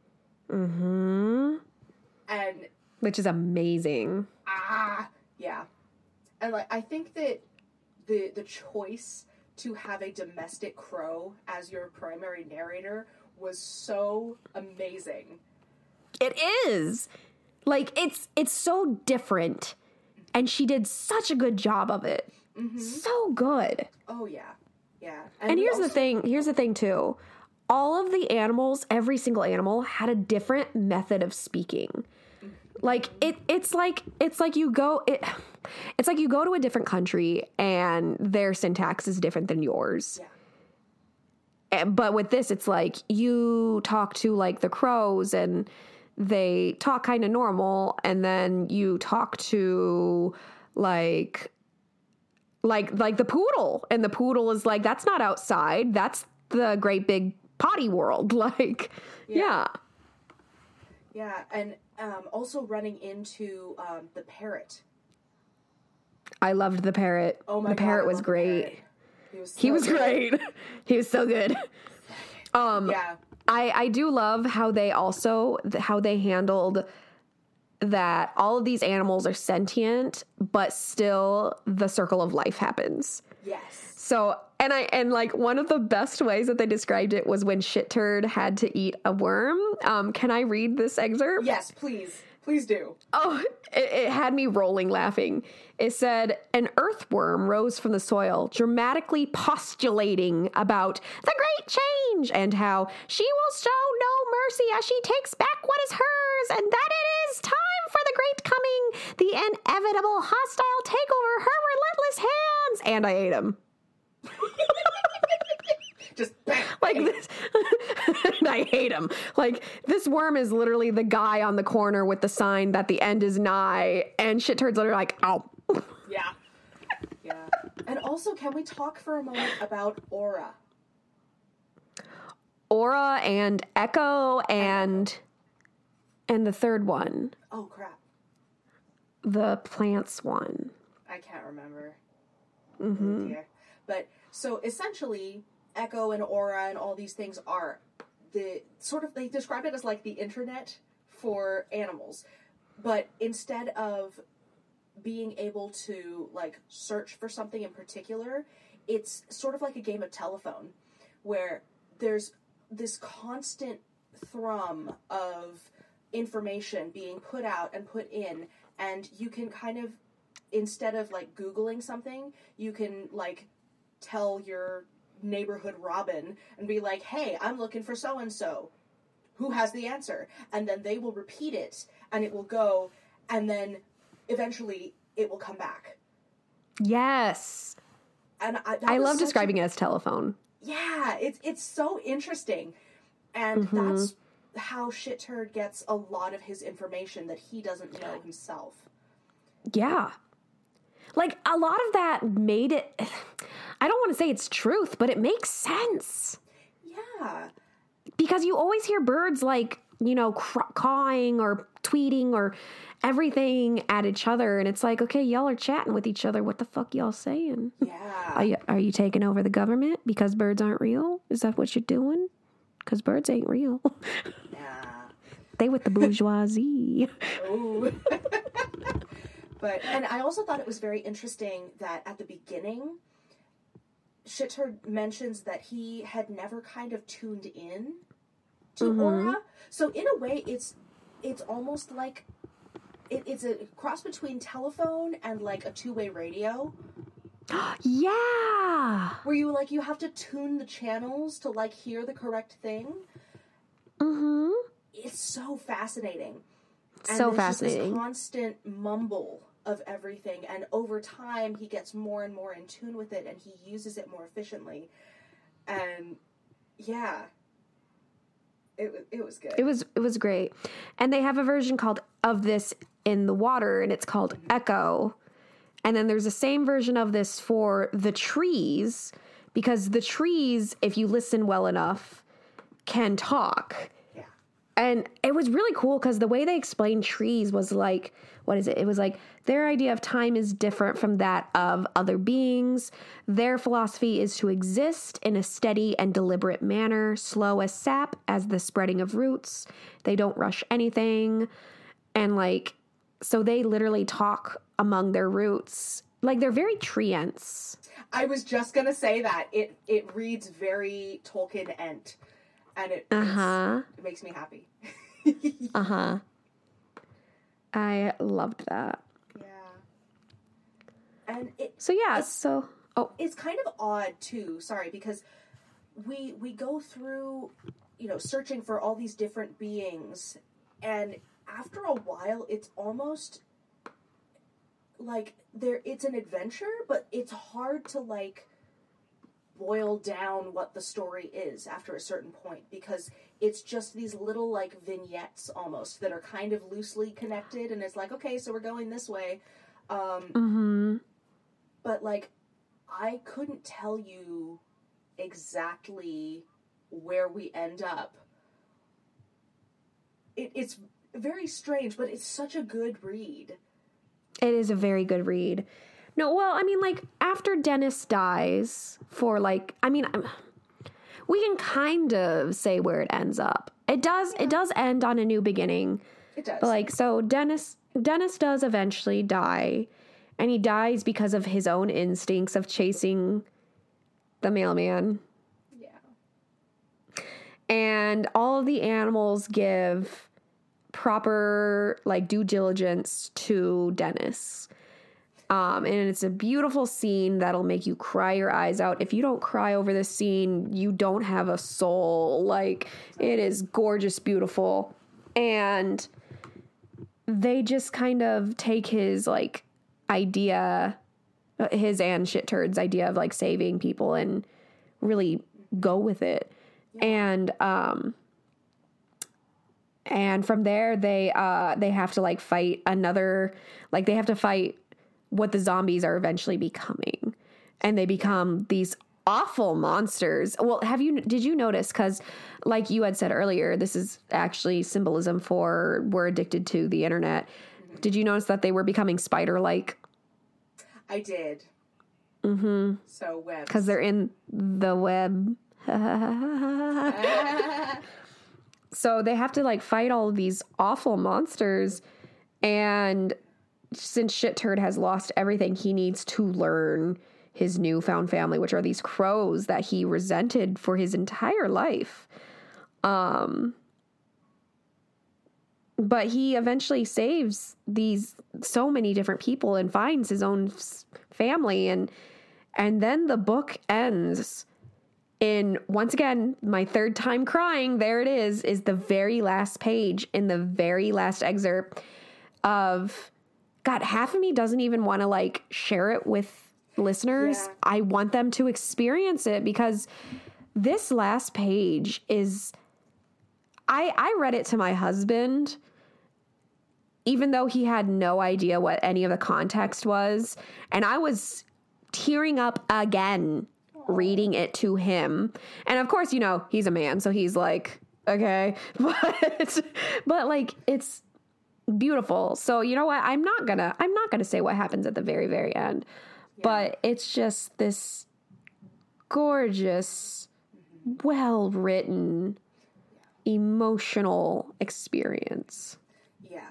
Mm-hmm. And which is amazing. Yeah. And like, I think that the choice to have a domestic crow as your primary narrator was so amazing. It is. Like, it's so different, and she did such a good job of it. Mm-hmm. So good. Oh yeah. Yeah. And here's the thing too. All of the animals, every single animal had a different method of speaking. Like it's like you go to a different country and their syntax is different than yours. Yeah. But with this, it's like you talk to like the crows and they talk kind of normal, and then you talk to like the poodle, and the poodle is like, that's not outside, that's the great big potty world. Like, yeah. And also running into the parrot. I loved the parrot. Oh my God, the parrot was great. He was great. He was so good. Yeah. I do love how they handled that all of these animals are sentient, but still the circle of life happens. Yes. So, and like one of the best ways that they described it was when Shit Turd had to eat a worm. Can I read this excerpt? Yes, please. Please do. Oh, it had me rolling laughing. It said, an earthworm rose from the soil, dramatically postulating about the great change and how she will show no mercy as she takes back what is hers, and that it is time for the great coming, the inevitable hostile takeover her relentless hands. And I ate him. Just like this. And I hate him. Like, this worm is literally the guy on the corner with the sign that the end is nigh, and Shit Turds are like, ow. Yeah. Yeah. And also, can we talk for a moment about Aura? Aura and Echo and the third one. Oh, crap. The plants one. I can't remember. Mm-hmm. Oh, dear. But, so, essentially, Echo and Aura and all these things are the sort of, they described it as like the internet for animals. But instead of being able to like search for something in particular, it's sort of like a game of telephone where there's this constant thrum of information being put out and put in, and you can kind of, instead of like Googling something, you can like tell your neighborhood Robin and be like, hey, I'm looking for so-and-so. Who has the answer? And then they will repeat it, and it will go, and then eventually it will come back. Yes. And I love describing it as telephone. Yeah, it's so interesting. And that's how Shit Turd gets a lot of his information that he doesn't know himself. Yeah. Like, a lot of that made it, I don't want to say it's truth, but it makes sense. Yeah. Because you always hear birds, like, you know, cawing or tweeting or everything at each other. And it's like, okay, y'all are chatting with each other. What the fuck y'all saying? Yeah. Are you taking over the government because birds aren't real? Is that what you're doing? Because birds ain't real. Yeah. They with the bourgeoisie. Oh. But, and I also thought it was very interesting that at the beginning, Shit Turd mentions that he had never kind of tuned in to Aura. So in a way, it's almost like it's a cross between telephone and like a two-way radio. Yeah. Where you have to tune the channels to like hear the correct thing. Mm-hmm. It's so fascinating. So and fascinating. Just this constant mumble of everything, and over time he gets more and more in tune with it, and he uses it more efficiently. And yeah, it was good. It was great. And they have a version of this in the water, and it's called Echo. And then there's the same version of this for the trees, because the trees, if you listen well enough, can talk. Yeah. And it was really cool because the way they explained trees was like, what is it? It was like their idea of time is different from that of other beings. Their philosophy is to exist in a steady and deliberate manner, slow as sap, as the spreading of roots. They don't rush anything. And like, so they literally talk among their roots. Like, they're very treants. I was just gonna say that. It reads very Tolkien-ent. And it makes me happy. I loved that. Yeah. And it's kind of odd too, sorry, because we go through, searching for all these different beings, and after a while it's almost like it's an adventure, but it's hard to like boil down what the story is after a certain point, because it's just these little like vignettes almost that are kind of loosely connected, and it's like, okay, so we're going this way. But like, I couldn't tell you exactly where we end up. It's very strange, but it's such a good read. It is a very good read. No, well, I mean, like, after Dennis dies for, like, I mean, we can kind of say where it ends up. It does end on a new beginning. It does. But, like, so Dennis does eventually die, and he dies because of his own instincts of chasing the mailman. Yeah. And all of the animals give proper, like, due diligence to Dennis. And it's a beautiful scene that'll make you cry your eyes out. If you don't cry over this scene, you don't have a soul. Like, it is gorgeous, beautiful. And they just kind of take his, like, idea, his and Shit Turd's idea of, like, saving people and really go with it. And from there, they have to, like, fight another, like, they have to fight what the zombies are eventually becoming. And they become these awful monsters. Well, did you notice? Because like you had said earlier, this is actually symbolism for we're addicted to the internet. Mm-hmm. Did you notice that they were becoming spider-like? I did. Mm-hmm. So webs. Because they're in the web. So they have to, like, fight all of these awful monsters. And since Shit Turd has lost everything, he needs to learn his newfound family, which are these crows that he resented for his entire life. But he eventually saves so many different people and finds his own family. And then the book ends in, once again, my third time crying. There it is the very last page in the very last excerpt of, God, half of me doesn't even want to, like, share it with listeners. Yeah. I want them to experience it because this last page is, I read it to my husband, even though he had no idea what any of the context was. And I was tearing up again reading it to him. And of course, you know, he's a man, so he's like, okay, but like, it's beautiful. So you know what? I'm not gonna say what happens at the very, very end, but it's just this gorgeous, well-written, emotional experience. Yeah,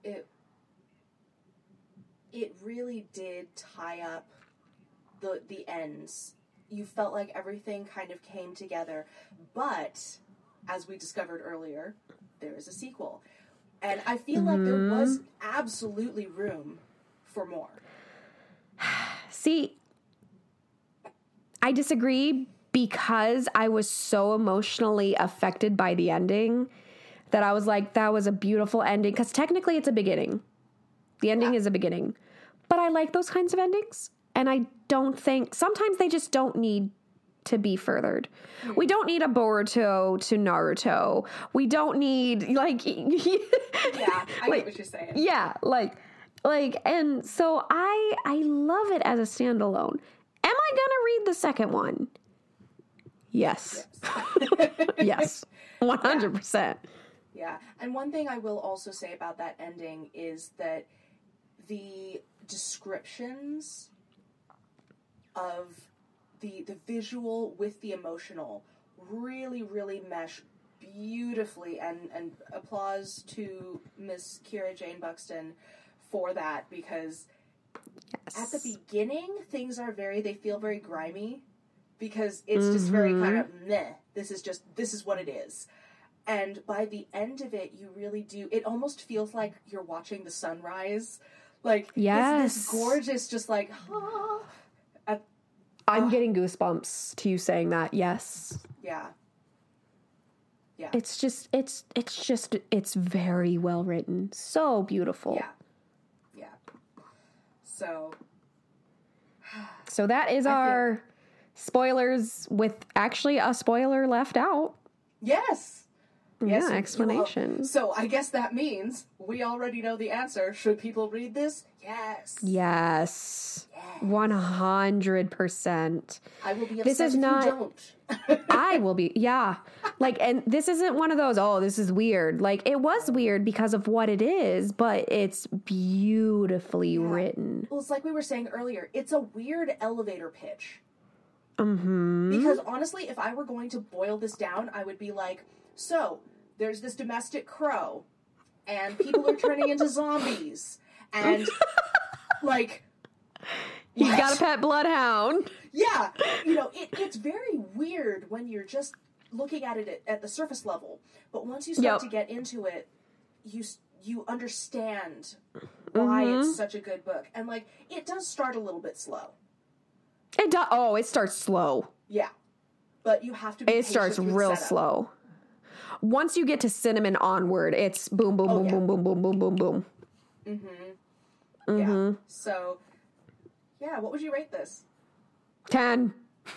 it really did tie up the ends. You felt like everything kind of came together, but as we discovered earlier, there is a sequel. And I feel like there was absolutely room for more. See, I disagree because I was so emotionally affected by the ending that I was like, that was a beautiful ending. Because technically it's a beginning. The ending is a beginning. But I like those kinds of endings. And I don't think, sometimes they just don't need to be furthered. We don't need a Boruto to Naruto. We don't need, like, yeah, I like, get what you're saying. Yeah, like, and so I love it as a standalone. Am I gonna read the second one? Yes. Yes. 100%. Yeah. And one thing I will also say about that ending is that the descriptions of the visual with the emotional really, really mesh beautifully, and applause to Miss Kira Jane Buxton for that, because at the beginning things are they feel very grimy, because it's just very kind of meh, this is what it is. And by the end of it, you really do, it almost feels like you're watching the sunrise. Like, it's this gorgeous, just like, I'm getting goosebumps to you saying that. Yes. Yeah. Yeah. It's just, it's very well written. So beautiful. Yeah. Yeah. So that is our spoilers, with actually a spoiler left out. Yes. Yeah, explanation. So I guess that means we already know the answer. Should people read this? Yes. Yes. 100%. I will be upset if you don't. I will be, yeah. Like, and this isn't one of those, oh, this is weird. Like, it was weird because of what it is, but it's beautifully written. Well, it's like we were saying earlier. It's a weird elevator pitch. Mm-hmm. Because honestly, if I were going to boil this down, I would be like, so, there's this domestic crow, and people are turning into zombies, and, like... He's got a pet bloodhound. Yeah, you know, it's very weird when you're just looking at it at the surface level, but once you start to get into it, you understand why it's such a good book. And, like, it does start a little bit slow. It does. Oh, it starts slow. Yeah. But you have to be patient. It starts real slow. Once you get to Cinnamon onward, it's boom, boom, boom, boom, boom, boom, boom, boom, boom. Mm-hmm. Yeah. So, yeah, what would you rate this? 10.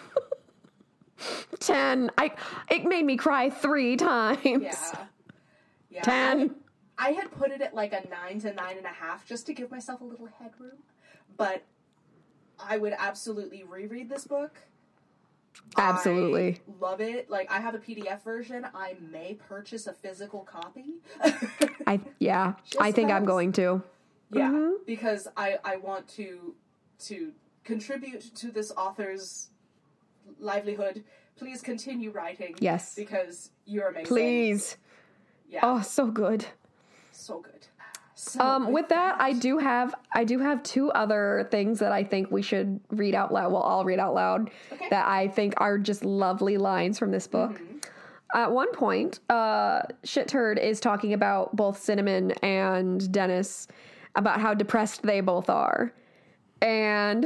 10. It made me cry 3 times. Yeah. 10. I had put it at like a 9 to 9.5 just to give myself a little headroom. But I would absolutely reread this book. Absolutely. I love it. Like, I have a PDF version. I may purchase a physical copy. I think I'm going to. Yeah, because I want to contribute to this author's livelihood. Please continue writing. Yes. Because you're amazing. Please. Yeah. Oh, so good. So good. With that, I do have 2 other things that I think we should read out loud. Well, I'll read out loud that I think are just lovely lines from this book. At one point, Shit Turd is talking about both Cinnamon and Dennis about how depressed they both are. And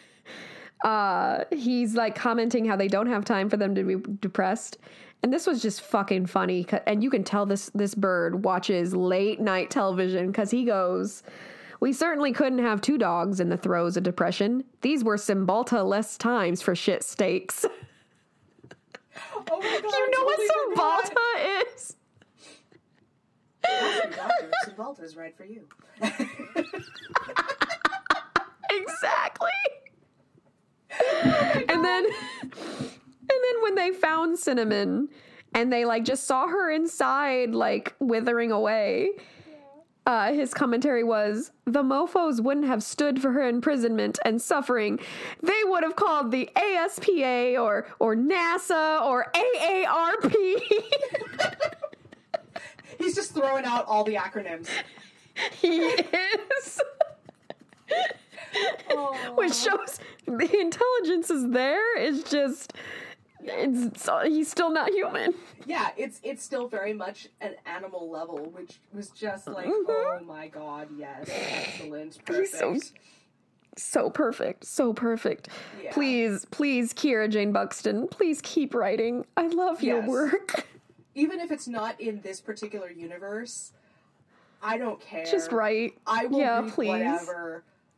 he's like commenting how they don't have time for them to be depressed. And this was just fucking funny. And you can tell this bird watches late night television because he goes, "We certainly couldn't have 2 dogs in the throes of depression. These were Cymbalta-less times for shit steaks." Oh my God, you know what Cymbalta is? Ask your doctor. Cymbalta's right for you. Exactly. And then when they found Cinnamon and they like just saw her inside like withering away, his commentary was, "The mofos wouldn't have stood for her imprisonment and suffering. They would have called the ASPA or NASA or AARP." He's just throwing out all the acronyms. He is. Which shows the intelligence is there. It's just, he's still not human. Yeah, it's still very much an animal level, which was just like, oh my God, yes, excellent, perfect. He's so perfect, so perfect. Yeah. Please, Kiera Jane Buxton, please keep writing. I love your work. Even if it's not in this particular universe, I don't care. Just write. I will read please. Whatever.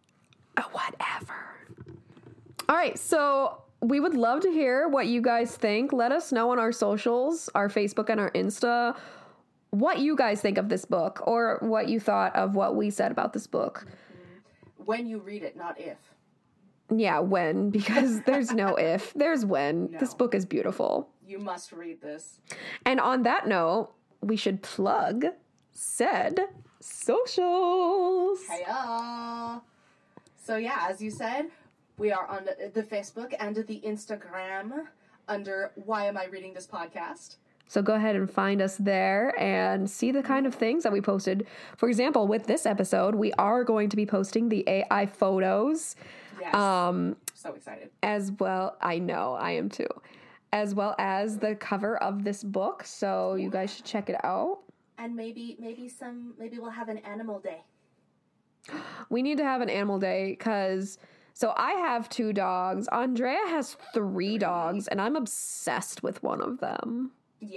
All right, so we would love to hear what you guys think. Let us know on our socials, our Facebook and our Insta, what you guys think of this book or what you thought of what we said about this book. When you read it, not if. Yeah, when, because there's no if. There's when. No. This book is beautiful. You must read this. And on that note, we should plug said socials. Hiya. So yeah, as you said, we are on the Facebook and the Instagram under Why Am I Reading This Podcast? So go ahead and find us there and see the kind of things that we posted. For example, with this episode, we are going to be posting the AI photos. Yes. So excited. As well, I know, I am too. As well as the cover of this book. So you guys should check it out. And maybe we'll have an animal day. We need to have an animal day because, so I have 2 dogs. Andrea has 3 dogs, and I'm obsessed with one of them.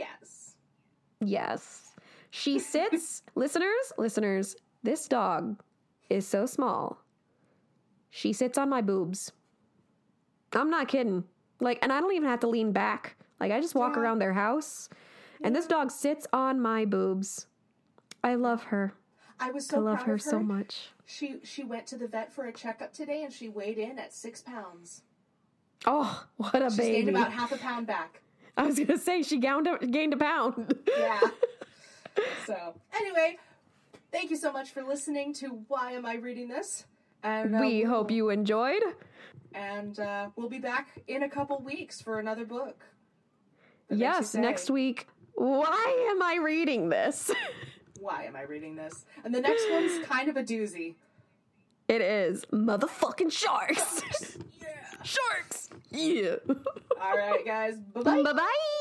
Yes. She sits, listeners, this dog is so small. She sits on my boobs. I'm not kidding. Like, and I don't even have to lean back. Like, I just walk around their house, and this dog sits on my boobs. I love her. I was so I love proud her of her so much. She went to the vet for a checkup today, and she weighed in at 6 pounds. Oh, what a baby! She gained about half a pound back. I was gonna say she gained a pound. Yeah. So anyway, thank you so much for listening to Why Am I Reading This? And we hope you enjoyed. And we'll be back in a couple weeks for another book. Yes, next week. Why am I reading this? Why am I reading this? And the next one's kind of a doozy. It is. Motherfucking sharks. Yeah. Sharks. Yeah. All right, guys. Bye-bye. Bye-bye.